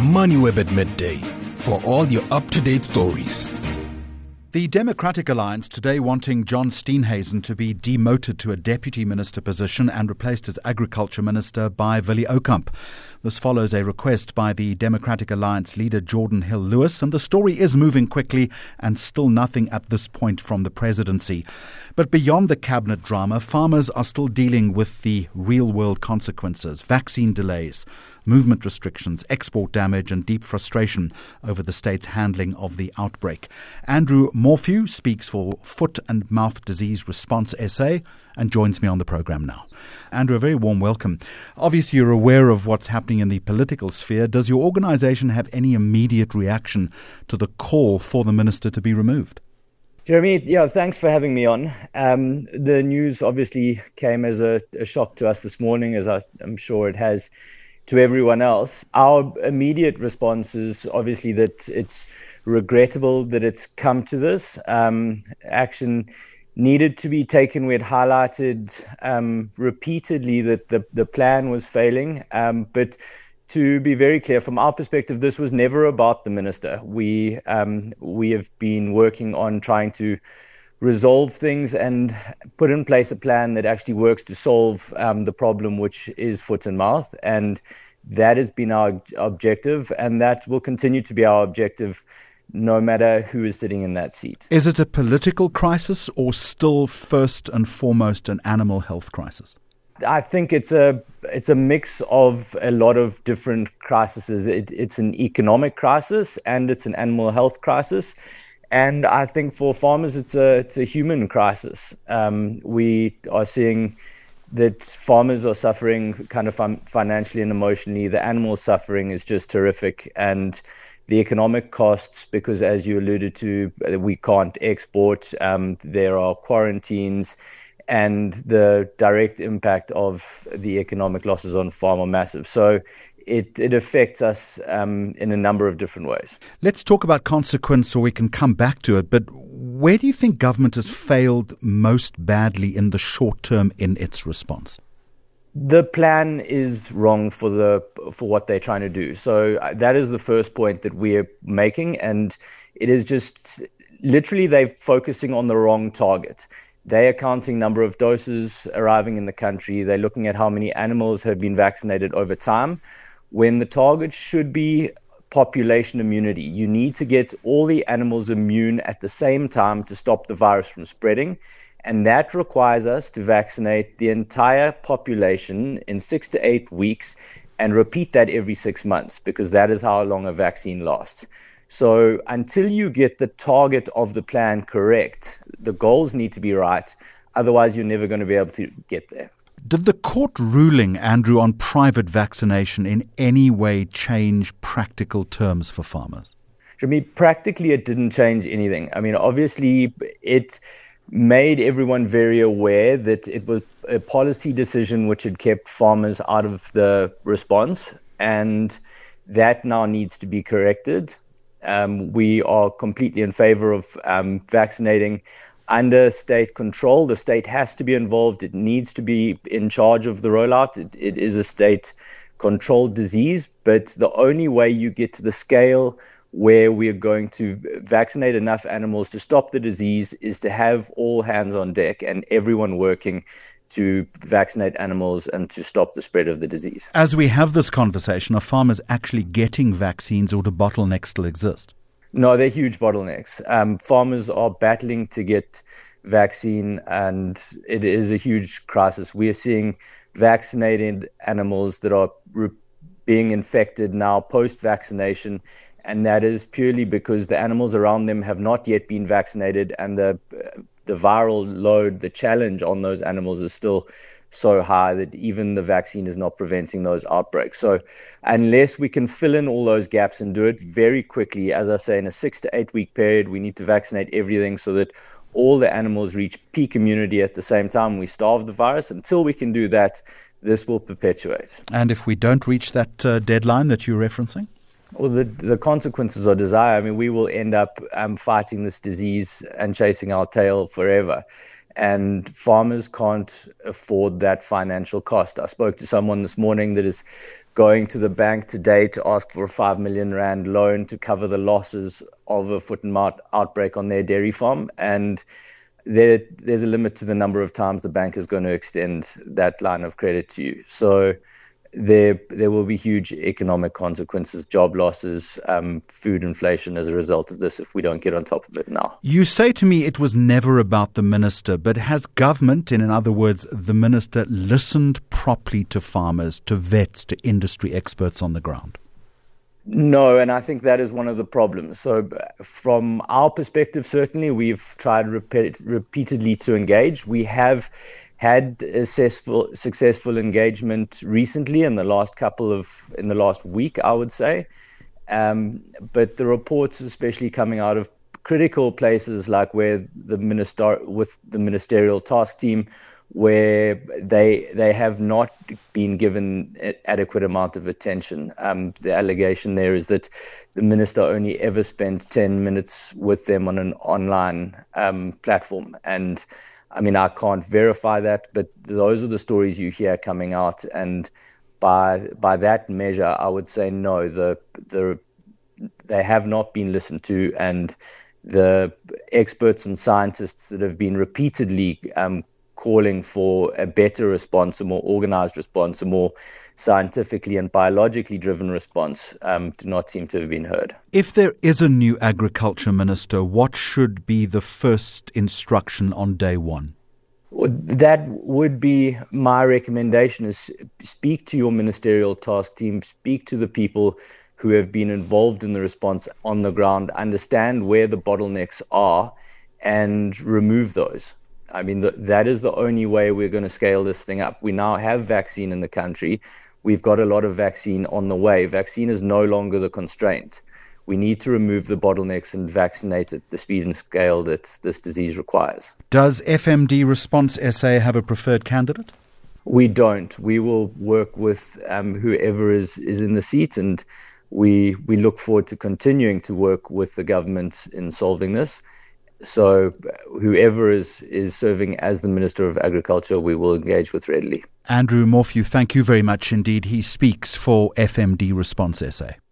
MoneyWeb at midday for all your up-to-date stories. The Democratic Alliance today wanting John Steenhuisen to be demoted to a deputy minister position and replaced as agriculture minister by Willie Oukamp. This follows a request by the Democratic Alliance leader Jordan Hill-Lewis, and the story is moving quickly and still nothing at this point from the presidency. But beyond the cabinet drama, farmers are still dealing with the real-world consequences: vaccine delays, movement restrictions, export damage and deep frustration over the state's handling of the outbreak. Andrew Morphew speaks for Foot and Mouth Disease Response SA and joins me on the program now. Andrew, a very warm welcome. Obviously, you're aware of what's happening in the political sphere. Does your organisation have any immediate reaction to the call for the minister to be removed? Jeremy, thanks for having me on. The news obviously came as a shock to us this morning, as I'm sure it has to everyone else. Our immediate response is obviously that it's regrettable that it's come to this. Action needed to be taken. We had highlighted repeatedly that the plan was failing. But to be very clear, from our perspective, this was never about the minister. We have been working on trying to resolve things and put in place a plan that actually works to solve the problem, which is foot and mouth. And that has been our objective, and that will continue to be our objective no matter who is sitting in that seat. Is it a political crisis or still first and foremost an animal health crisis? I think it's a mix of a lot of different crises. It's an economic crisis and it's an animal health crisis. And I think for farmers, it's a human crisis. We are seeing that farmers are suffering kind of financially and emotionally. The animal suffering is just horrific. And the economic costs, because as you alluded to, we can't export. There are quarantines, and the direct impact of the economic losses on farm are massive. So it affects us in a number of different ways. Let's talk about consequence so we can come back to it. But where do you think government has failed most badly in the short term in its response? The plan is wrong for what they're trying to do. So that is the first point that we're making. And it is just literally they're focusing on the wrong target. They are counting number of doses arriving in the country. They're looking at how many animals have been vaccinated over time, when the target should be population immunity. You need to get all the animals immune at the same time to stop the virus from spreading. And that requires us to vaccinate the entire population in 6 to 8 weeks and repeat that every 6 months, because that is how long a vaccine lasts. So until you get the target of the plan correct, the goals need to be right. Otherwise, you're never going to be able to get there. Did the court ruling, Andrew, on private vaccination in any way change practical terms for farmers? For me, practically, it didn't change anything. I mean, obviously, it made everyone very aware that it was a policy decision which had kept farmers out of the response, and that now needs to be corrected. We are completely in favor of vaccinating under state control. The state has to be involved. It needs to be in charge of the rollout. It is a state-controlled disease, but the only way you get to the scale where we are going to vaccinate enough animals to stop the disease is to have all hands on deck and everyone working to vaccinate animals and to stop the spread of the disease. As we have this conversation, are farmers actually getting vaccines, or do bottlenecks still exist? No, they're huge bottlenecks. Farmers are battling to get vaccine, and it is a huge crisis. We are seeing vaccinated animals that are being infected now post-vaccination, and that is purely because the animals around them have not yet been vaccinated, and the viral load, the challenge on those animals is still so high that even the vaccine is not preventing those outbreaks. So unless we can fill in all those gaps and do it very quickly, as I say, in a 6 to 8 week period, we need to vaccinate everything so that all the animals reach peak immunity at the same time. We starve the virus. Until we can do that, this will perpetuate. And if we don't reach that deadline that you're referencing? Well, the consequences are dire. I mean, we will end up fighting this disease and chasing our tail forever. And farmers can't afford that financial cost. I spoke to someone this morning that is going to the bank today to ask for a 5 million rand loan to cover the losses of a foot and mouth outbreak on their dairy farm. And there's a limit to the number of times the bank is going to extend that line of credit to you. So there will be huge economic consequences, job losses, food inflation as a result of this if we don't get on top of it now. You say to me it was never about the minister, but has government, in other words, the minister, listened properly to farmers, to vets, to industry experts on the ground? No, and I think that is one of the problems. So from our perspective, certainly we've tried repeatedly to engage. We have had a successful engagement recently in the last week, I would say. But the reports, especially coming out of critical places like with the ministerial task team, where they have not been given adequate amount of attention. The allegation there is that the minister only ever spent 10 minutes with them on an online platform. And I mean, I can't verify that, but those are the stories you hear coming out. And by that measure, I would say no, they have not been listened to, and the experts and scientists that have been repeatedly calling for a better response, a more organized response, a more scientifically and biologically driven response do not seem to have been heard. If there is a new agriculture minister, what should be the first instruction on day one? That would be my recommendation, is speak to your ministerial task team, speak to the people who have been involved in the response on the ground, understand where the bottlenecks are and remove those. I mean, that is the only way we're going to scale this thing up. We now have vaccine in the country. We've got a lot of vaccine on the way. Vaccine is no longer the constraint. We need to remove the bottlenecks and vaccinate at the speed and scale that this disease requires. Does FMD Response SA have a preferred candidate? We don't. We will work with whoever is in the seat, and we look forward to continuing to work with the government in solving this. So whoever is serving as the Minister of Agriculture, we will engage with readily. Andrew Morphew, thank you very much indeed. He speaks for FMD Response SA.